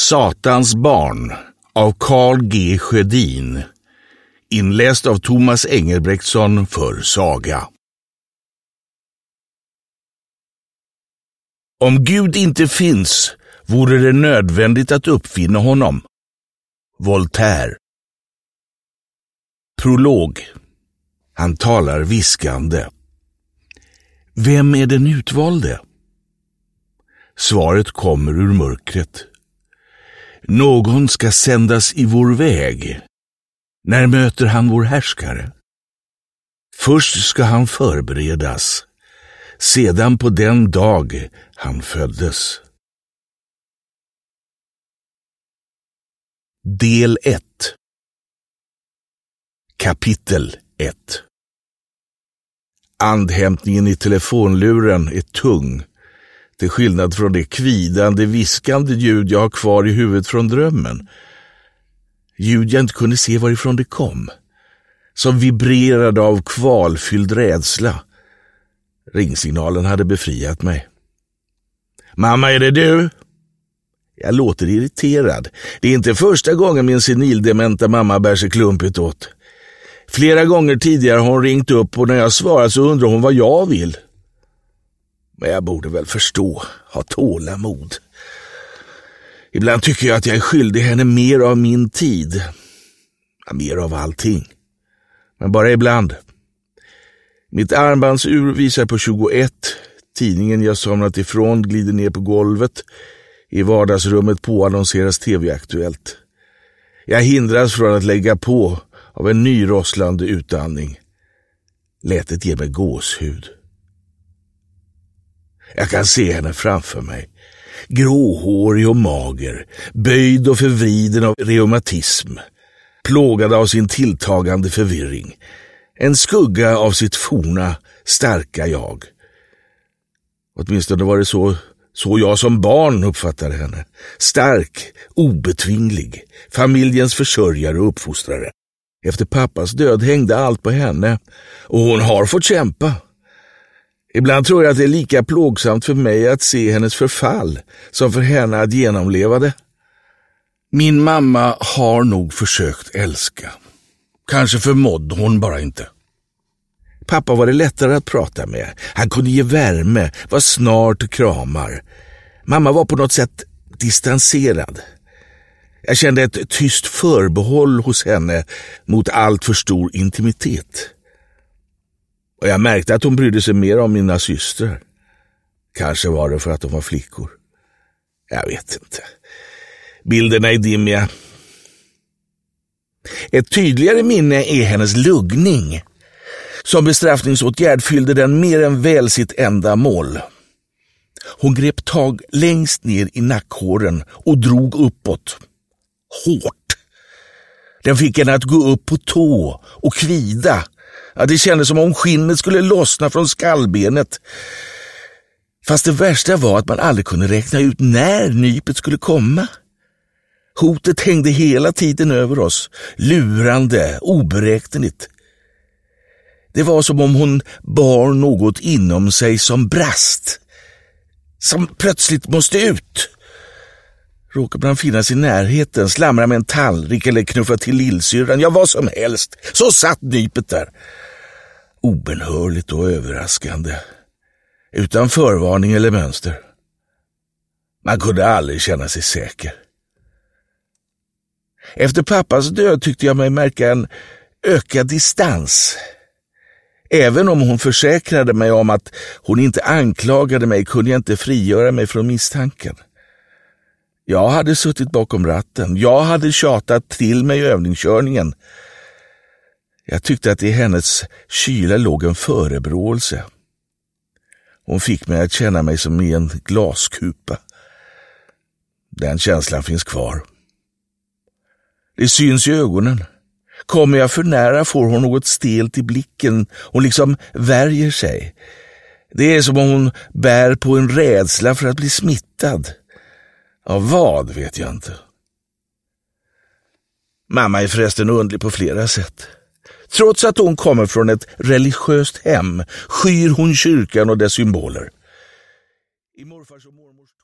Satans barn av Carl G. Sjödin. Inläst av Thomas Engelbrektsson för Saga. Om Gud inte finns, vore det nödvändigt att uppfinna honom. Voltaire. Prolog. Han talar viskande. Vem är den utvalde? Svaret kommer ur mörkret. Någon ska sändas i vår väg. När möter han vår härskare? Först ska han förberedas, sedan på den dag han föddes. Del 1. Kapitel 1. Andhämtningen i telefonluren är tung, till skillnad från det kvidande, viskande ljud jag har kvar i huvudet från drömmen. Ljud jag inte kunde se varifrån det kom, som vibrerade av kvalfylld rädsla. Ringsignalen hade befriat mig. Mamma, är det du? Jag låter irriterad. Det är inte första gången min senildementa mamma bär sig klumpigt åt. Flera gånger tidigare har hon ringt upp och när jag svarar så undrar hon vad jag vill. Men jag borde väl förstå, ha tålamod. Ibland tycker jag att jag är skyldig henne mer av min tid. Ja, mer av allting. Men bara ibland. Mitt armbandsur visar på 21. Tidningen jag somnat ifrån glider ner på golvet. I vardagsrummet påannonseras TV-aktuellt. Jag hindras från att lägga på av en ny rosslande utandning. Lätet ger mig gåshud. Jag kan se henne framför mig. Gråhårig och mager, böjd och förvriden av reumatism, plågad av sin tilltagande förvirring. En skugga av sitt forna, starka jag. Åtminstone var det så jag som barn uppfattade henne. Stark, obetvinglig, familjens försörjare och uppfostrare. Efter pappas död hängde allt på henne och hon har fått kämpa. Ibland tror jag att det är lika plågsamt för mig att se hennes förfall som för henne att genomleva det. Min mamma har nog försökt älska. Kanske förmådde hon bara inte. Pappa var det lättare att prata med. Han kunde ge värme, var snart och kramar. Mamma var på något sätt distanserad. Jag kände ett tyst förbehåll hos henne mot allt för stor intimitet. Och jag märkte att hon brydde sig mer om mina systrar. Kanske var det för att de var flickor. Jag vet inte. Bilderna är dimmiga. Ett tydligare minne är hennes luggning. Som bestraffningsåtgärd fyllde den mer än väl sitt ändamål. Hon grep tag längst ner i nackhåren och drog uppåt. Hårt. Den fick henne att gå upp på tå och kvida. Ja, det kändes som om skinnet skulle lossna från skallbenet. Fast det värsta var att man aldrig kunde räkna ut när nypet skulle komma. Hotet hängde hela tiden över oss, lurande, oberäkneligt. Det var som om hon bar något inom sig som brast, som plötsligt måste ut. Råkade man finnas i närheten, slamra med en tallrik eller knuffa till lillsyrran, ja vad som helst, så satt nypet där. Obenhörligt och överraskande, utan förvarning eller mönster. Man kunde aldrig känna sig säker. Efter pappas död tyckte jag mig märka en ökad distans. Även om hon försäkrade mig om att hon inte anklagade mig kunde jag inte frigöra mig från misstanken. Jag hade suttit bakom ratten. Jag hade tjatat till mig övningskörningen. Jag tyckte att i hennes kyla låg en förebråelse. Hon fick mig att känna mig som i en glaskupa. Den känslan finns kvar. Det syns i ögonen. Kommer jag för nära får hon något stelt i blicken och liksom värjer sig. Det är som om hon bär på en rädsla för att bli smittad. Av vad vet jag inte. Mamma är förresten underlig på flera sätt. Trots att hon kommer från ett religiöst hem skyr hon kyrkan och dess symboler. I morfars och mormors